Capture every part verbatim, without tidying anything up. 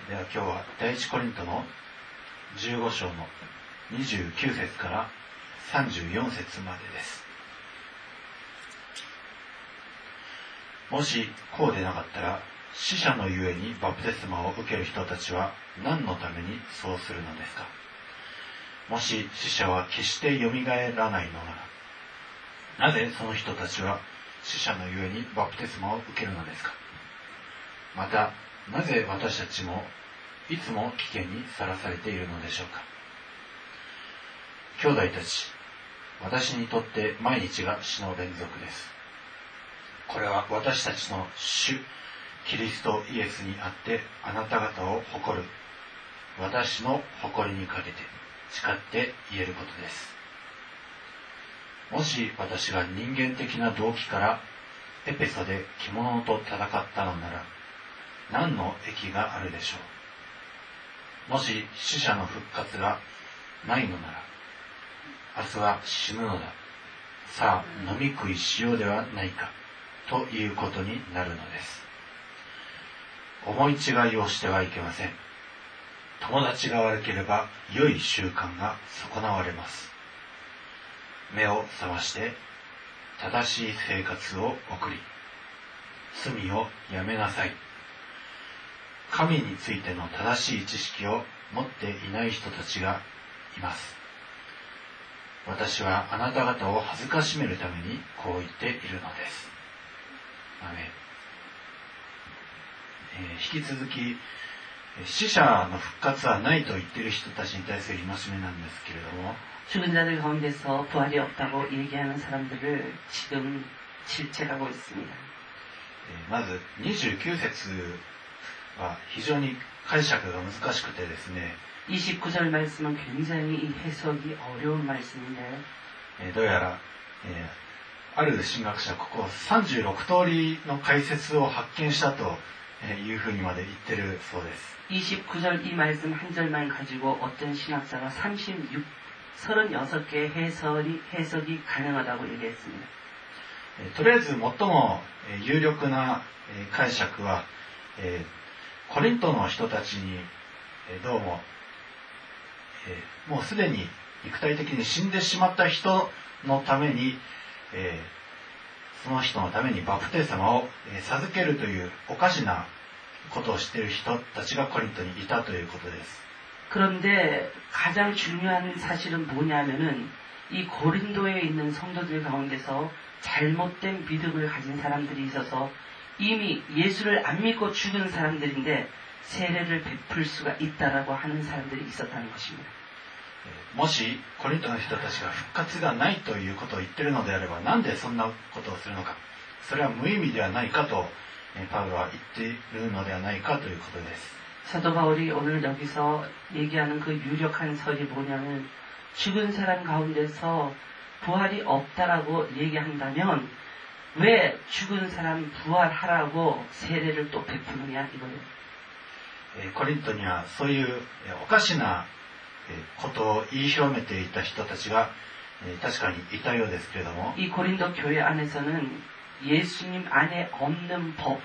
では今日は第一コリントのじゅうご章のにじゅうきゅう節からさんじゅうよん節までです。もしこうでなかったら、死者のゆえにバプテスマを受ける人たちは何のためにそうするのですか。もし死者は決してよみがえらないのなら、なぜその人たちは死者のゆえにバプテスマを受けるのですか。また、なぜ私たちもいつも危険にさらされているのでしょうか。兄弟たち、私にとって毎日が死の連続です。これは私たちの主キリストイエスにあってあなた方を誇る私の誇りにかけて誓って言えることです。もし私が人間的な動機からエペソで獣と戦ったのなら何の益があるでしょう。もし死者の復活がないのなら、明日は死ぬのだ、さあ飲み食いしようではないかということになるのです。思い違いをしてはいけません。友達が悪ければ良い習慣が損なわれます。目を覚まして正しい生活を送り、罪をやめなさい。神についての正しい知識を持っていない人たちがいます。私はあなた方を恥ずかしめるためにこう言っているのです。アメン。えー、引き続き死者の復活はないと言っている人たちに対する戒めなんですけれども、 죽은 자들 가운데서 부활이 없다고 얘기하는 사람들을 지금 질책하고 있습니다. まずにじゅうきゅう節は非常に解釈が難しくてですね、 이십구 절 말씀은 굉장히 해석이 어려운 말씀인데, どうやら、えー、ある神学者はここさんじゅうろく通りの解説を発見したというふうにまで言ってるそうです。 이십구 절 이 말씀 한 절만 가지고 어떤 신학자가 삼십육, 삼십육 개의 해설이, 해석이 가능하다고 얘기했습니다. とりあえず最も有力な解釈は、コリントの人たちにどうももうすでに肉体的に死んでしまった人のために、その人のためにバプテスマを授けるというおかしなことをしている人たちがコリントにいたということです。 그런데 가장 중요한 사실은 뭐냐면은 이 고린도에 있는 성도들 가운데서 잘못된 믿음을 가진 사람들이 있어서 이미 예수를 안 믿고 죽은 사람들인데 세례를 베풀 수가 있다라고 하는 사람들이 있었다는 것입니다. もしコリントの人たちが復活がないということを言っているのであれば、なんでそんなことをするのか、それは無意味ではないかとパウロは言っているのではないかということです。 사도 바울이 오늘 여기서 얘기하는 그 유력한 설이 뭐냐면, 죽은 사람 가운데서 부활이 없다라고 얘기한다면 왜 죽은 사람 부활하라고 세례를 또 베푸느냐 이거예요. コリントにはそういうおかしなことを言い広めていた人たちが確かにいたようですけれども、 이 고린도 교회 안에서는 예수님 안에 없는 법,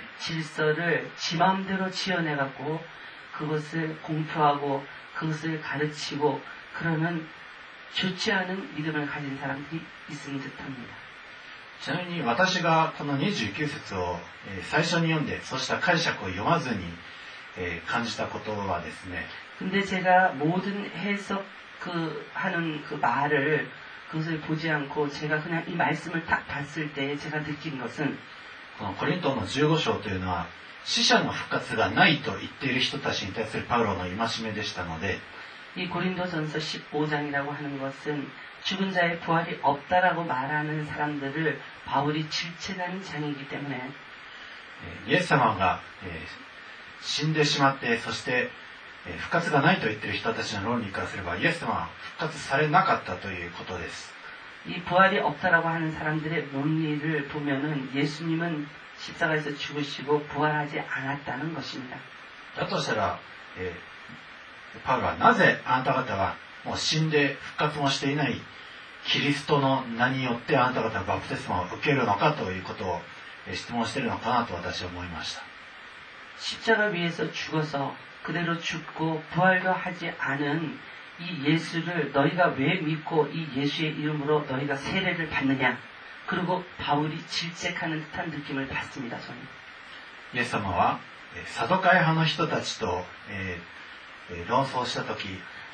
질서를 지 마음대로 지어내갖고 그것을 공표하고 그것을 가르치고 그러는 좋지 않은 믿음을 가진 사람들이 있는 듯합니다. ちなみに私がこのにじゅうきゅう節を最初に読んで、そうした解釈を読まずに感じたことはですね、 근데 제가 모든 해석 그 하는 그 말을 그것을 보지 않고 제가 그냥 이 말씀을 딱 봤을 때 제가 느낀 것은, このコリントのじゅうご章というのは死者の復活がないと言っている人たちに対するパウロの戒めでしたので、 이 고린도전서 십오 장이라고 하는 것은 죽은 자의 부활이 없다라고 말하는 사람들을 바울이 질책하는 장이기 때문에, イエス様が死んでしまって、そして復活がないと言っている人たちの論理からすれば、イエス様は復活されなかったということです。 이 부활이 없다라고 하는 사람들의 논리를 보면은 예수님은 십자가에서 죽으시고 부활하지 않았다는 것입니다. だとしたら、えー、パウロはなぜあなた方はもう死んで復活もしていないキリストの名によってあなた方はバプテスマを受けるのかということを質問しているのかなと私は思いました。 십자가 위에서 죽어서 그대로 죽고 부활도 하지 않은 이 예수를 너희가 왜 믿고 이 예수의 이름으로 너희가 세례를 받느냐. 그리고 바울이 질책하는 듯한 느낌을 받습니다. 저는. イエス様はサドカイ派の人たちと、えー、論争したとき、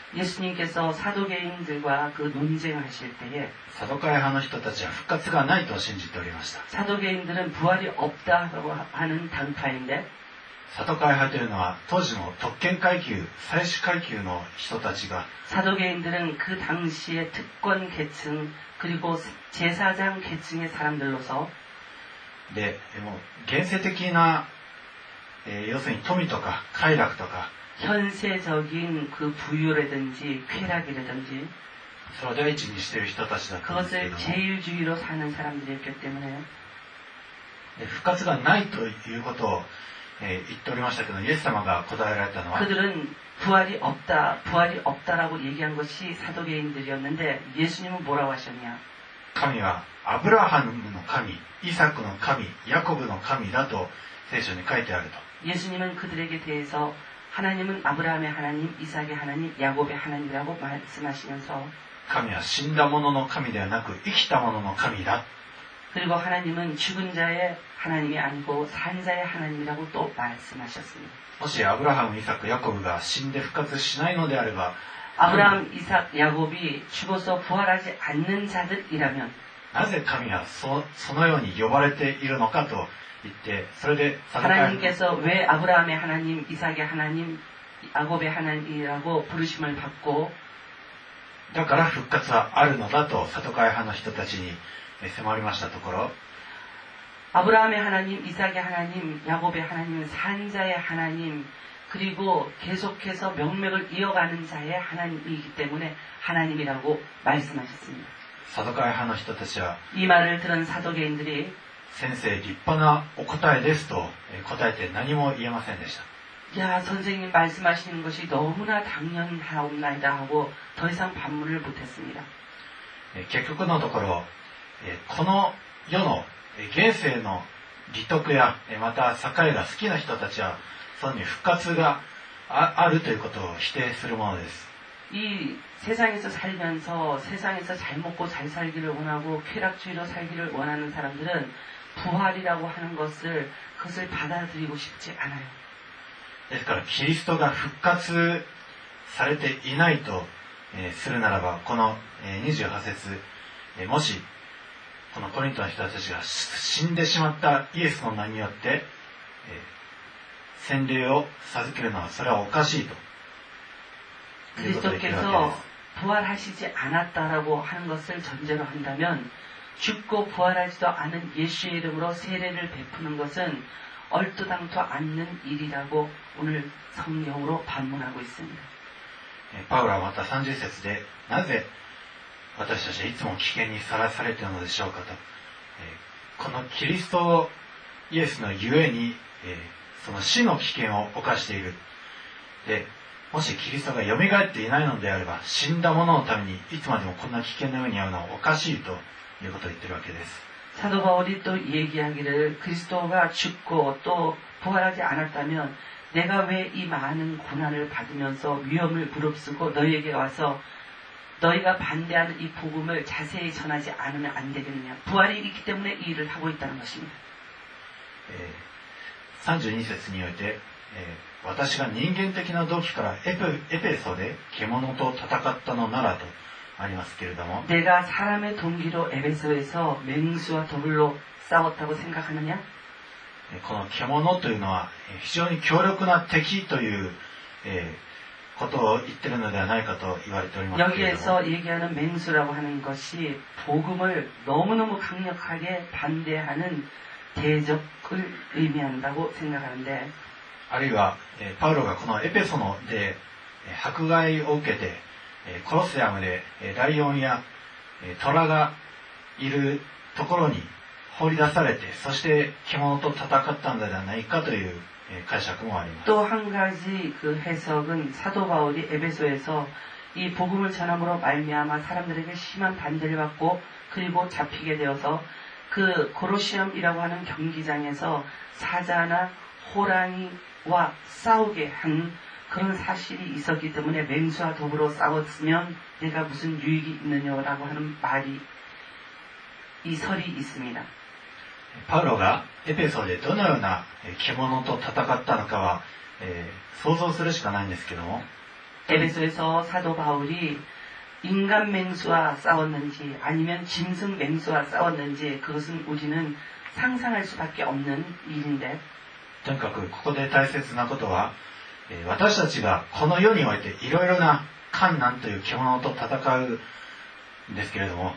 예수님께서 사도개인들과 그 논쟁하실 때에 サドカイ派の人たちは復活がないと信じておりました。 사도개인들은 부활이 없다고 하는 당파인데 サドカイ派というのは当時の特権階級、祭司階級の人たちが 사도개인들은 그 당시의 특권 계층 그리고 제사장 계층의 사람들로서 で、もう現世的な、えー、要するに富とか快楽とか 현세적인 그 부유라든지 쾌락이라든지 それを第一にしている人たちだったんですけれ 그것을 ども、 제일주의로 사는 사람들이었기 때문에 で復活がないということを、えー、言っておりましたけど、イエス様が答えられたのは 그들은 부활이 없다, 부활이 없다라고 얘기한 것이 사도개인들이었는데 예수님은 뭐라고 하셨냐? 神はアブラハムの神、イサクの神、ヤコブの神だと聖書に書いてあると。 예수님은 그들에게 대해서 하나님은 아브라함의 하나님, 이삭의 하나님, 야곱의 하나님이라고 말씀하시면서 神は死んだ者の神ではなく生きた者の神だ。 그리고 하나님은 죽은 자의 하나님이 아니고 산 자의 하나님이라고 또 말씀하셨습니다. もしアブラハム、イサク、ヤコブが死んで復活しないのであれば、 아브라함, 이삭, 야곱이 죽어서 부활하지 않는 자들이라면 なぜ神は そ, そのように呼ばれているのかと言って、それでサドカイ 하나님께서 왜 아브라함의 하나님, 이삭의 하나님, 야곱의 하나님이라고 부르심을 받고 だから復活はあるのだとサドカイ派の人たちに迫りましたところ、 아브라함의 하나님, 이삭의 하나님, 야곱의 하나님은 산 자의 하나님 그리고 계속해서 명맥을 이어가는 자의 하나님이기 때문에 하나님이라고 말씀하셨습니다. サドカイ派の人たちは 이 말을 들은 사도개인들이 先生立派なお答えですと答えて何も言えませんでした。 야 선생님 말씀하시는 것이 너무나 당연하옵나이다 하고 더 이상 반문을 못했습니다. 結局のところこの世の現世の利得やまた栄が好きな人たちはその復活があるということを否定するものです。 이 세상에서 살면서 세상에서 잘 먹고 잘 살기를 원하고 쾌락주의로 살기를 원하는 사람들은 부활이라고 하는 것을 그것을 받아들이고 싶지 않아요. ですからキリストが復活されていないとするならば、このにじゅうはち節、もしこのコリントの人たちが死んでしまったイエスの名によって洗礼を授けるのはそれはおかしいと。 그리스도께서 부활하시지 않았다라고 하는 것을 전제로 한다면 죽고 부활하지도 않은 예수의 이름으로 세례를 베푸는 것은 얼토당토 않는 일이라고 오늘 성경으로 반문하고 있습니다. パウロはまたさんじゅう節で、なぜ私たちはいつも危険にさらされているのでしょうかと、このキリストイエスのゆえにその死の危険を冒している。で、もしキリストが蘇っていないのであれば、死んだ者のためにいつまでもこんな危険な目に遭うのはおかしいということを言っているわけです。 사도 바울이 또 얘기하기를 그리스도가 죽고 또 부활하지 않았다면 내가 왜 이 많은 고난을 받으면서 위험을 무릅쓰고 너희에게 와서 너희가 반대하는 이 복음을 자세히 전하지 않으면 안 되겠느냐. 부활이 있기 때문에 이 일을 하고 있다는 것입니다. さんじゅうに節において、私が人間的な動機からエペ、エペソで獣と戦ったのならとありますけれども、 내가 사람의 동기로 에베소에서 맹수와 더불로 싸웠다고 생각하느냐? この獣というのは非常に強力な敵ということを言っているのではないかと言われておりますけれども、 여기에서 얘기하는 맹수라고 하는 것이 복음을 너무너무 강력하게 반대하는 대적을 의미한다고 생각하는데, あるいはパウロがこのエペソので迫害を受けてコロセアムでライオンや虎がいるところに放り出されて、そして獣と戦ったのではないかという解釈もあります。 또 한 가지 그 해석은 사도 바울이 에베소에서 이 복음을 전함으로 말미암아 사람들에게 심한 반대를 받고 그리고 잡히게 되어서 그 고로시엄이라고 하는 경기장에서 사자나 호랑이와 싸우게 한 그런 사실이 있었기 때문에 맹수와 더불어 싸웠으면 내가 무슨 유익이 있느냐라고 하는 말이 이 설이 있습니다. パウロがエペソでどのような獣と戦ったのかは、えー、想像するしかないんですけども 에베소에서 사도 바울이 인간 맹수와 싸웠는지 아니면 짐승 맹수와 싸웠는지 그것은 우리는 상상할 수밖에 없는 일인데 とにかくここで大切なことは、えー、私たちがこの世においていろいろな困難という獣と戦うんですけれども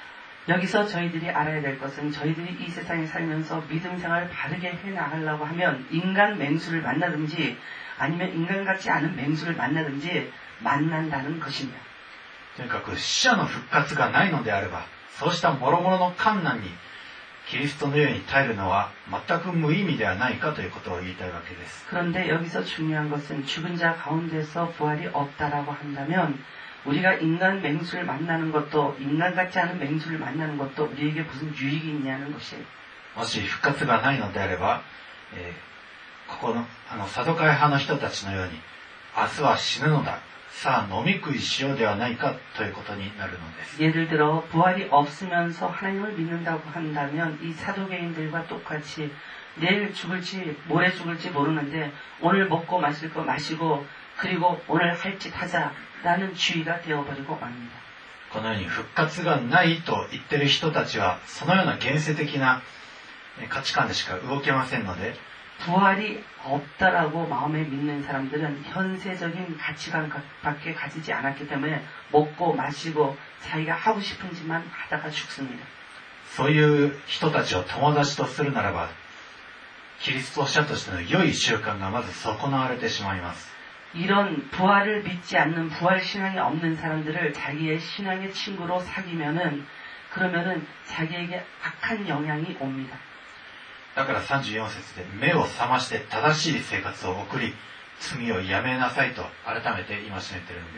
여기서 저희들이 알아야 될 것은 저희들이 이 세상에 살면서 믿음 생활을 바르게 해나가려고 하면 인간 맹수를 만나든지 아니면 인간 같지 않은 맹수를 만나든지 만난다는 것입니다. とにかく死者の復活がないのであればそうした諸々の困難にキリストのように耐えるのは全く無意味ではないかということを言いたいわけです。 그런데 여기서 중요한 것은 죽은 자 가운데서 부활이 없다라고 한다면 우리가 인간 맹수를 만나는 것도 인간 같지 않은 맹수를 만나는 것도 우리에게 무슨 유익이 있냐는 것이에요. もし復活がないのであれば、えー、ここのあのサドカイ派の人たちのように明日は死ぬのださあ飲み食いしようではないかということになるのです。 예를 들어 부활이 없으면서 하나님을 믿는다고 한다면 이 사도개인들과 똑같이 내일 죽을지 모레 죽을지 모르는데 오늘 먹고 마실 거 마시고 그리고 오늘 할 짓 하자라는 주의가 되어버리고 맙니다. このように復活がないと言っている人たちはそのような現世的な価値観でしか動けませんので 부활이 없다라고 마음에 믿는 사람들은 현세적인 가치관밖에 가지지 않았기 때문에 먹고 마시고 자기가 하고 싶은 짓만 하다가 죽습니다. そういう人たちを友達とするならばキリスト者としての良い習慣がまず損なわれてしまいます。 이런 부활을 믿지 않는 부활 신앙이 없는 사람들을 자기의 신앙의 친구로 사귀면은 그러면은 자기에게 악한 영향이 옵니다. だからさんじゅうよん節で目を覚まして正しい生活を送り罪をやめなさいと改めて戒めているんです。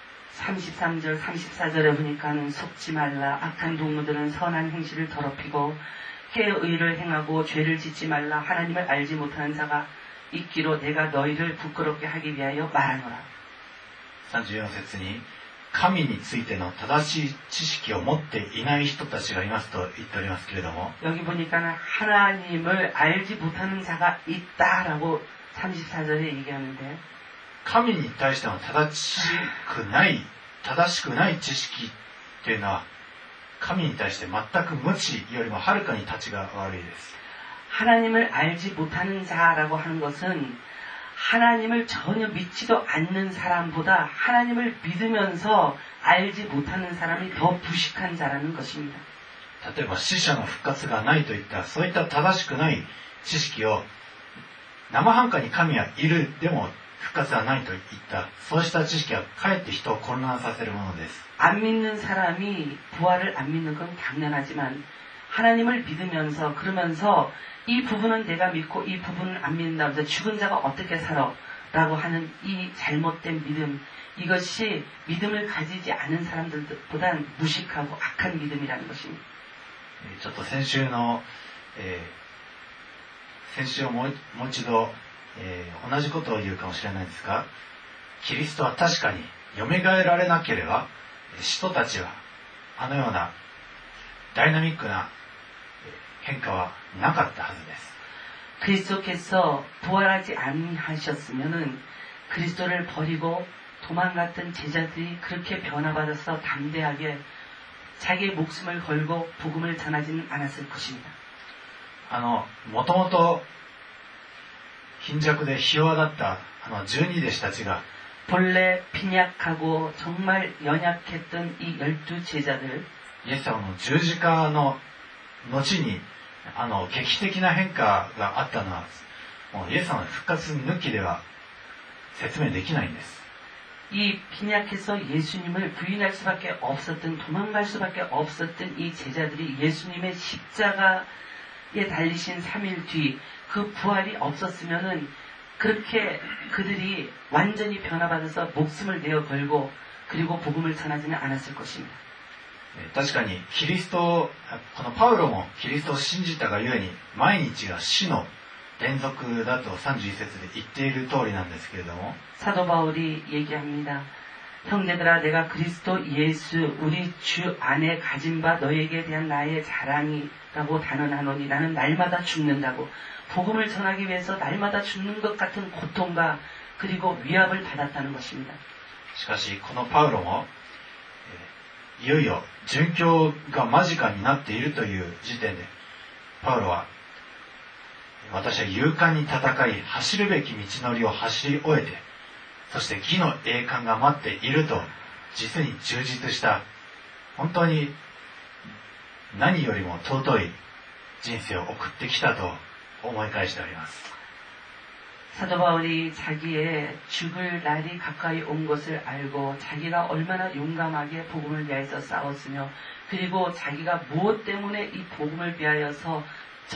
삼십삼 절, 삼십사 절에 보니까는 속지 말라. 악한 동무들은 선한 행실을 더럽히고 해의를 행하고 죄를 짓지 말라. 하나님을 알지 못하는 자가 있기로 내가 너희를 부끄럽게 하기 위하여 말하노라. さんじゅうよん節に神についての正しい知識を持っていない人たちがいますと言っておりますけれども 여기 보니까는 하나님을 알지 못하는 자가 있다라고 삼십사 절에 얘기하는데 神に対しての正しくない正しくない知識というのは神に対して全く無知よりもはるかに立ちが悪いです。 하나님을 알지 못하는 자라고 하는 것은 하나님을 전혀 믿지도 않는 사람보다 하나님을 믿으면서 알지 못하는 사람이 더 부식한 자라는 것입니다. 例えば死者の復活がないといったそういった正しくない知識を生半可に神はいるでも復活はないといったそうした知識はかえって人を混乱させるものです。 안 믿는 사람이 부활을 안 믿는 건 당연하지만 하나님을 믿으면서 그러면서 이 부분은 내가 믿고 이 부분은 안 믿는다. 그래서 죽은 자가 어떻게 살아? 라고 하는 이 잘못된 믿음 이것이 믿음을 가지지 않은 사람들보단 무식하고 악한 믿음이라는 것입니다. ちょっと先週の、えー、先週をもう、もう一度、えー、同じことを言うかもしれないんですがキリストは確かによみがえられなければ使徒たちはあのようなダイナミックな変化はなかったはずです。 그리스도께서 부활하지 않으셨으면은 그리스도를 버리고 도망갔던 제자들이 그렇게 변화받아서 담대하게 자기의 목숨을 걸고 복음을 전하지는 않았을 것입니다. あの、もともと貧弱でひ弱だったあのじゅうに弟子たちが 본래 빈약하고 정말 연약했던 이 열두 제자들 イエス様の十字架の後にあの劇的な変化があったのはもうイエス様の復活抜きでは説明できないんです。 이 빈약해서 예수님을 부인할 수밖에 없었던 도망갈 수밖에 없었던 이 제자들이 예수님의 십자가에 달리신 삼 일 뒤 그 부활이 없었으면은 그렇게 그들이 완전히 변화받아서 목숨을 내어 걸고 그리고 복음을 전하지는 않았을 것입니다. 確かにキリストこのパウロもキリストを信じたがゆえに毎日が死の連続だとさんじゅういっ節で言っている通りなんですけれども、 사도 바울이 얘기합니다. 형제들아 내가 그리스도 예수 우리 주 안에 가진 바 너에게 대한 나의 자랑이라고 단언하노니 나는 날마다 죽는다고 복음을 전하기 위해서 날마다 죽는 것 같은 고통과 그리고 위압을 받았다는 것입니다. しかしこのパウロも、えーいよいよ殉教が間近になっているという時点でパウロは、私は勇敢に戦い走るべき道のりを走り終えて、そして義の栄冠が待っていると、実に充実した本当に何よりも尊い人生を送ってきたと思い返しております。 사도 바울이 자기의 죽을 날이 가까이 온 것을 알고 자기가 얼마나 용감하게 복음을 위하여서 싸웠으며 그리고 자기가 무엇 때문에 이 복음을 위하여서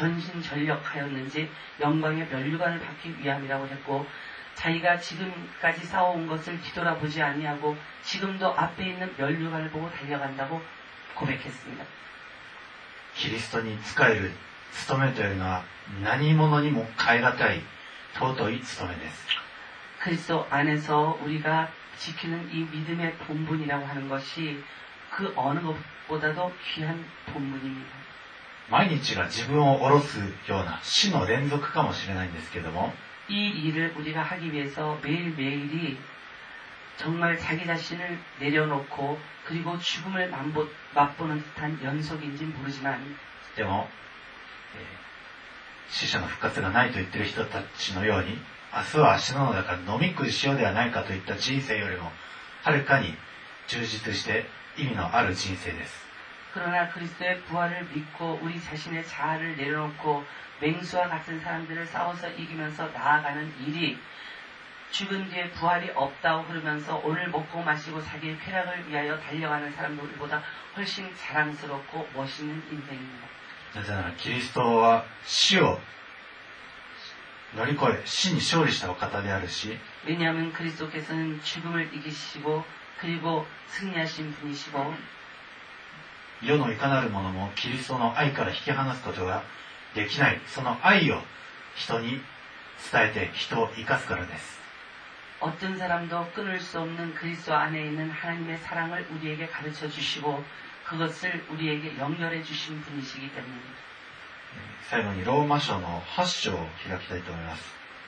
전신전력하였는지 영광의 면류관을 받기 위함이라고 했고 자기가 지금까지 싸워온 것을 뒤돌아보지 아니하고 지금도 앞에 있는 면류관을 보고 달려간다고 고백했습니다. キリストに仕える務めというのは何者にも代え難い尊い務めです。 그리스도 안에서 우리가 지키는 이 믿음의 본분이라고 하는 것이 그 어느 것보다도 귀한 본분입니다. 毎日が自分を下ろすような死の連続かもしれないんですけども、 이 일을 우리가 하기 위해서 매일매일이 정말 자기 자신을 내려놓고 그리고 죽음을 맛보, 맛보는 듯한 연속인지 모르지만 でも、えー死者の復活がないと言っている人たちのように、明日は死ぬのだから飲み食いしようではないかといった人生よりもはるかに充実して意味のある人生です。 그러나 그리스도의 부활을 믿고 우리 자신의 자아를 내려놓고 맹수와 같은 사람들을 싸워서 이기면서 나아가는 일이 죽은 뒤에 부활이 없다고 그러면서 오늘 먹고 마시고 자기의 쾌락을 위하여 달려가는 사람들보다 훨씬 자랑스럽고 멋있는 인생입니다. なぜならキリストは死を乗り越え死に勝利したお方であるし、 왜냐하면 그리스도께서는 죽음을 이기시고 그리고 승리하신 분이시고 世のいかなるものもキリストの愛から引き離すことができない、その愛を人に伝えて人を生かすからです。 어떤 사람도 끊을 수 없는 그리스도 안에 있는 하나님의 사랑을 우리에게 가르쳐 주시고 그것을 우리에게 연결해 주신 분이시기 때문입니다. 最後にローマ書のはち章を開きたいと思います。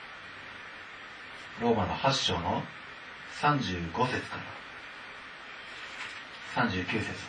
ローマのはち章のさんじゅうご節からさんじゅうきゅう節まで。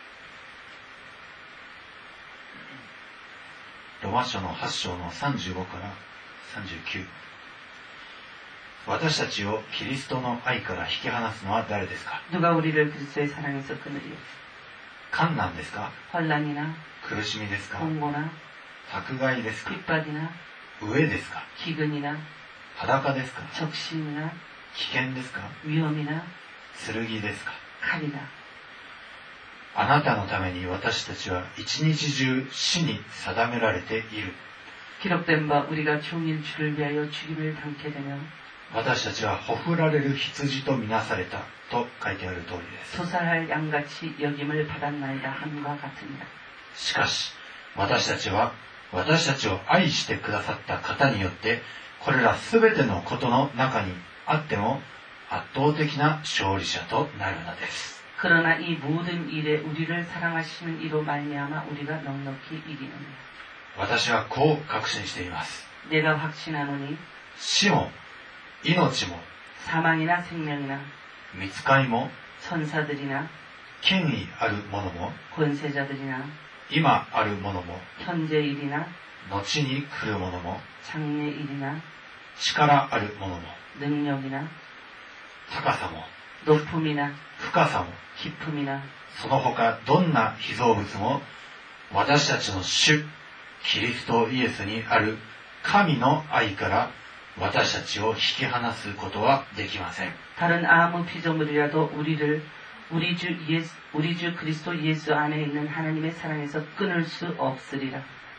ローマ書のはち章のさんじゅうごからさんじゅうきゅう。私たちをキリストの愛から引き離すのは誰ですか？ 누가 우리를 그리스도의 사랑에서 끊으리요? 困難ですか？ 환난이나 苦しみですか？ 공고나 迫害ですか？ 핍박이나 飢えですか？ 기근이나 裸ですか？ 적신이나 危険ですか？ 위험이나 剣ですか？ 칼이나 あなたのために私たちは一日中死に定められている。 기록된 바 우리가 종일 주를 위하여 죽임을 당케 되며 私たちはほふられる羊とみなされたと書いてある通りです。 소살할 양같이 여김을 받았나이다 함과 같으니라. しかし私たちは私たちを愛してくださった方によってこれらすべてのことの中にあっても圧倒的な勝利者となるのです。 그러나 이 모든 일에 우리를 사랑하시는 이로 말미암아 우리가 넉넉히 이기느니라. 私はこう確信しています。 내가 확신하노니 死も命も 사망이나 생명이나 御使いも 천사들이나 権威あるものも 권세자들이나 今あるものも 현재 일이나 後に来るものも 장래 일이나 力あるものも 능력이나 高さも 높음이나 深さも 깊음이나 その他どんな被造物も私たちの主キリストイエスにある神の愛から私たちを引き離すことはできません。 다른 아무 피조물이라도 우리를 우리 주 예수 우리 주 그리스도 예수 안에 있는 하나님의 사랑에서 끊을 수 없으리라.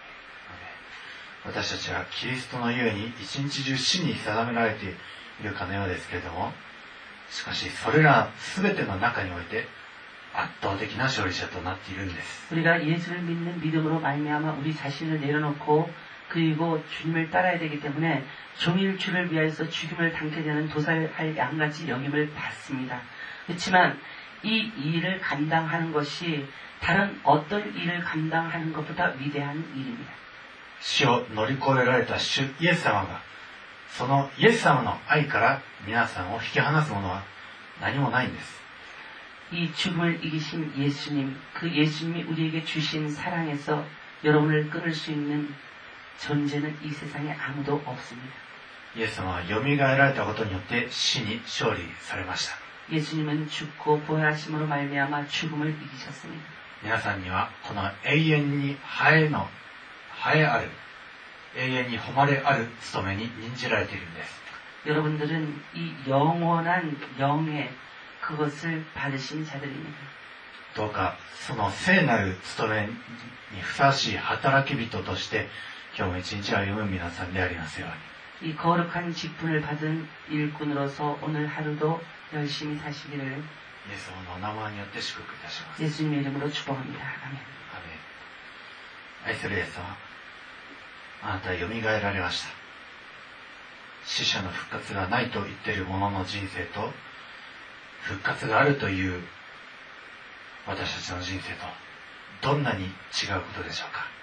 私たちはキリストのゆえに一日中死に定められているかのようですけれども、しかしそれらすべての中において圧倒的な勝利者となっているんです。 우리가 예수를 믿는 믿음으로 말미암아 우리 자신을 내려놓고 그리고 주님을 따라야 되기 때문에 종일 주를 위하여서 죽임을 당케 되는 도살할 양같이 여김을 받습니다. 그렇지만 이 일을 감당하는 것이 다른 어떤 일을 감당하는 것보다 위대한 일입니다. 死を乗り越えられた主イエス様が、そのイエス様の愛から皆さんを引き離すものは何もないんです。 이 죽음을 이기신 예수님, 그 예수님이 우리에게 주신 사랑에서 여러분을 끊을 수 있는 존재는 이 세상에 아무도 없습니다. イエス様はよみがえられたことによって死に勝利されました。 예수님은 죽고 부활하심으로 말미암아 죽음을 이기셨습니다. 皆さんにはこの永遠に栄えの栄えある永遠に誉れある務めに任じられているんです。 여러분들은 이 영원한 영예 그것을 받으신 자들입니다. どうかその聖なる務めにふさわしい働き人として今日も一日歩む皆さんでありますように。 이 거룩한 직분을 받은 일꾼으로서 오늘 하루도 열심히 사시기를 イエス様のお名前によって祝福いたします。 예수님의 이름으로 축복합니다. 아멘. アメン。愛するイエス様、あなたはよみがえられました。死者の復活がないと言っている者の人生と復活があるという私たちの人生とどんなに違うことでしょうか。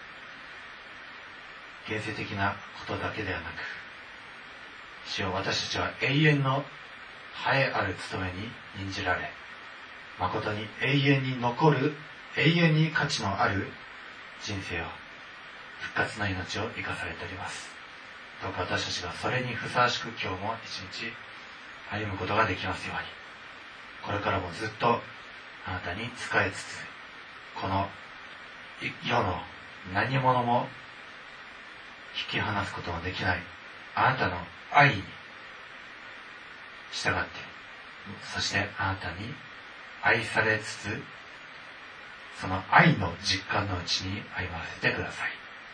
現世的なことだけではなく、主よ、私たちは永遠の栄えある務めに任じられ、誠に永遠に残る、永遠に価値のある人生を、復活の命を生かされております。どうか私たちがそれにふさわしく今日も一日歩むことができますように、これからもずっとあなたに仕えつつ、この世の何者も引き離すことのできないあなたの愛に従って、そしてあなたに愛されつつ、その愛の実感のうちに歩ませてください。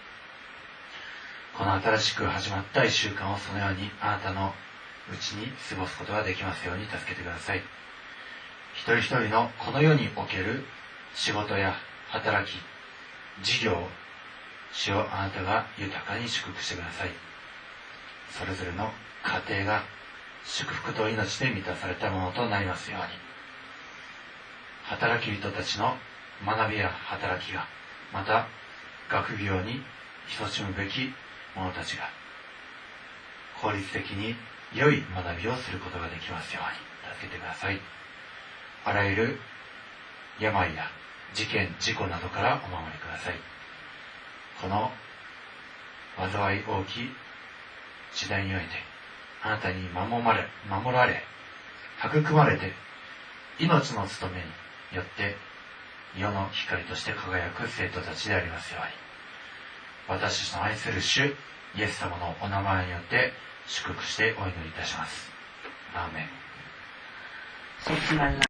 この新しく始まった一週間をそのようにあなたのうちに過ごすことができますように助けてください。一人一人のこの世における仕事や働き、事業を主をあなたが豊かに祝福してください。それぞれの家庭が祝福と命で満たされたものとなりますように、働き人たちの学びや働きが、また学業に勤しむべき者たちが効率的に良い学びをすることができますように助けてください。あらゆる病や事件、事故などからお守りください。この災い大きい時代においてあなたに守られ、守られ、育まれて、命の務めによって世の光として輝く生徒たちでありますように、私たちの愛する主イエス様のお名前によって祝福してお祈りいたします。アーメン。